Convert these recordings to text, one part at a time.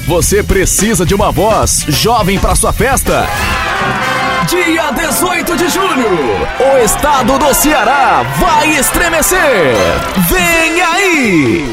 Você precisa de uma voz jovem para sua festa? Dia 18 de julho, o estado do Ceará vai estremecer. Vem aí!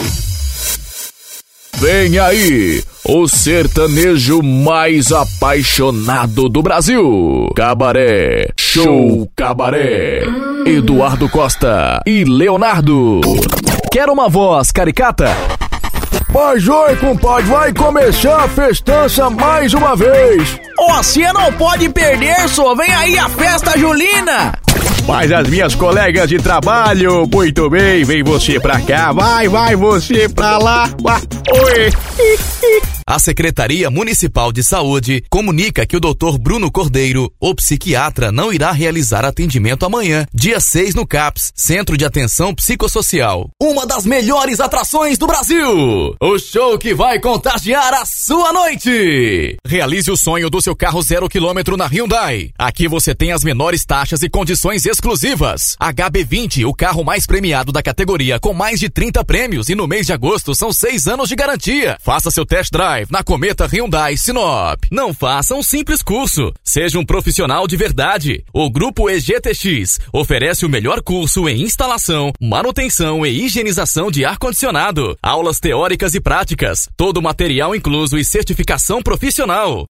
Vem aí, o sertanejo mais apaixonado do Brasil. Cabaré, Show Cabaré. Eduardo Costa e Leonardo. Quer uma voz caricata? Mas oi, compadre, vai começar a festança mais uma vez. Você não pode perder, só vem aí a festa julina. Mas as minhas colegas de trabalho, muito bem, vem você pra cá, vai você pra lá. Oi. A Secretaria Municipal de Saúde comunica que o Dr. Bruno Cordeiro, o psiquiatra, não irá realizar atendimento amanhã, dia 6 no CAPS, Centro de Atenção Psicossocial. Uma das melhores atrações do Brasil! O show que vai contagiar a sua noite! Realize o sonho do seu carro 0 km na Hyundai. Aqui você tem as menores taxas e condições exclusivas. HB20, o carro mais premiado da categoria, com mais de 30 prêmios, e no mês de agosto são 6 anos de garantia. Faça seu test drive na Cometa Hyundai Sinop. Não faça um simples curso. Seja um profissional de verdade. O Grupo EGTX oferece o melhor curso em instalação, manutenção e higienização de ar-condicionado. Aulas teóricas e práticas. Todo material incluso e certificação profissional.